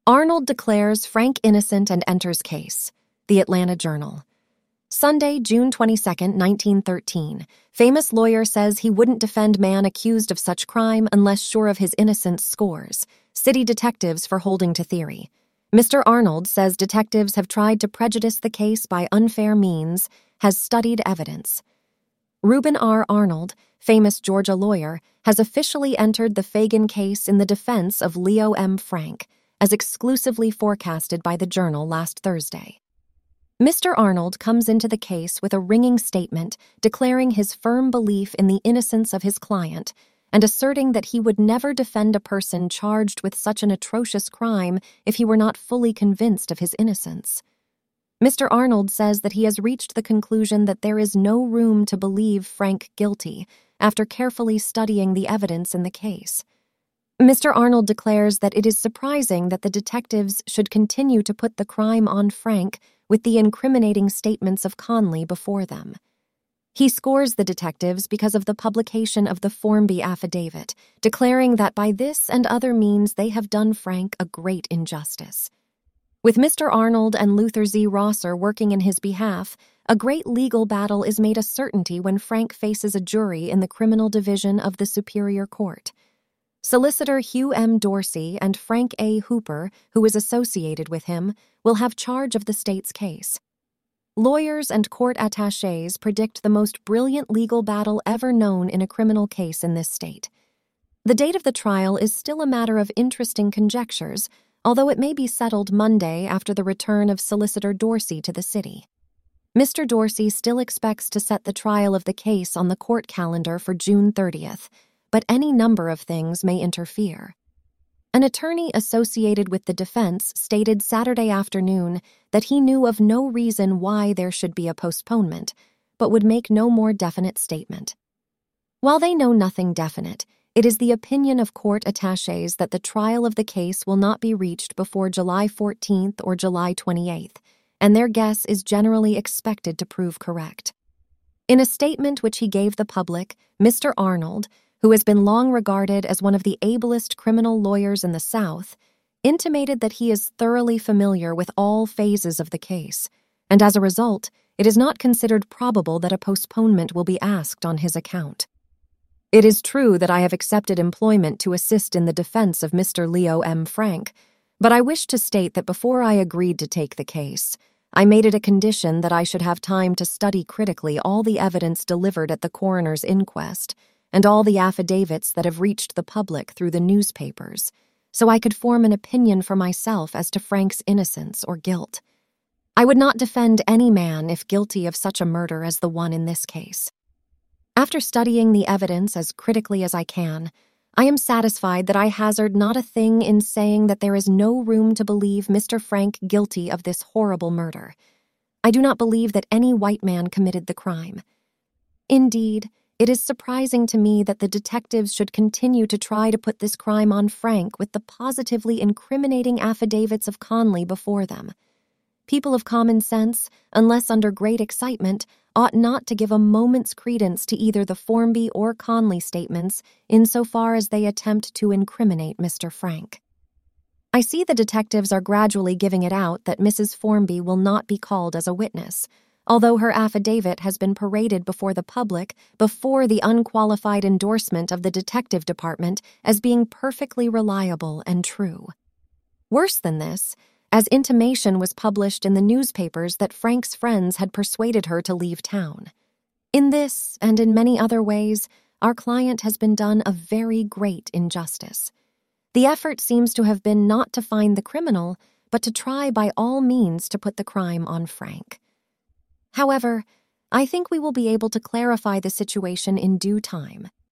Arnold declares Frank innocent and enters case. The Atlanta Journal. Sunday, June 22, 1913. Famous lawyer says he wouldn't defend man accused of such crime unless sure of his innocence scores. City detectives for holding to theory. Mr. Arnold says detectives have tried to prejudice the case by unfair means, has studied evidence. Reuben R. Arnold, famous Georgia lawyer, has officially entered the Fagan case in the defense of Leo M. Frank, as exclusively forecasted by the Journal last Thursday. Mr. Arnold comes into the case with a ringing statement declaring his firm belief in the innocence of his client and asserting that he would never defend a person charged with such an atrocious crime if he were not fully convinced of his innocence. Mr. Arnold says that he has reached the conclusion that there is no room to believe Frank guilty after carefully studying the evidence in the case. Mr. Arnold declares that it is surprising that the detectives should continue to put the crime on Frank with the incriminating statements of Conley before them. He scores the detectives because of the publication of the Formby affidavit, declaring that by this and other means they have done Frank a great injustice. With Mr. Arnold and Luther Z. Rosser working in his behalf, a great legal battle is made a certainty when Frank faces a jury in the criminal division of the Superior Court. Solicitor Hugh M. Dorsey and Frank A. Hooper, who is associated with him, will have charge of the state's case. Lawyers and court attachés predict the most brilliant legal battle ever known in a criminal case in this state. The date of the trial is still a matter of interesting conjectures, although it may be settled Monday after the return of Solicitor Dorsey to the city. Mr. Dorsey still expects to set the trial of the case on the court calendar for June 30th, but any number of things may interfere. An attorney associated with the defense stated Saturday afternoon that he knew of no reason why there should be a postponement, but would make no more definite statement. While they know nothing definite, it is the opinion of court attachés that the trial of the case will not be reached before July 14th or July 28th, and their guess is generally expected to prove correct. In a statement which he gave the public, Mr. Arnold, who has been long regarded as one of the ablest criminal lawyers in the South, intimated that he is thoroughly familiar with all phases of the case, and as a result, it is not considered probable that a postponement will be asked on his account. It is true that I have accepted employment to assist in the defense of Mr. Leo M. Frank, but I wish to state that before I agreed to take the case, I made it a condition that I should have time to study critically all the evidence delivered at the coroner's inquest and all the affidavits that have reached the public through the newspapers, so I could form an opinion for myself as to Frank's innocence or guilt. I would not defend any man if guilty of such a murder as the one in this case. After studying the evidence as critically as I can, I am satisfied that I hazard not a thing in saying that there is no room to believe Mr. Frank guilty of this horrible murder. I do not believe that any white man committed the crime. Indeed, it is surprising to me that the detectives should continue to try to put this crime on Frank with the positively incriminating affidavits of Conley before them. People of common sense, unless under great excitement, ought not to give a moment's credence to either the Formby or Conley statements insofar as they attempt to incriminate Mr. Frank. I see the detectives are gradually giving it out that Mrs. Formby will not be called as a witness, although her affidavit has been paraded before the public before the unqualified endorsement of the detective department as being perfectly reliable and true. Worse than this, as intimation was published in the newspapers that Frank's friends had persuaded her to leave town. In this, and in many other ways, our client has been done a very great injustice. The effort seems to have been not to find the criminal, but to try by all means to put the crime on Frank. However, I think we will be able to clarify the situation in due time,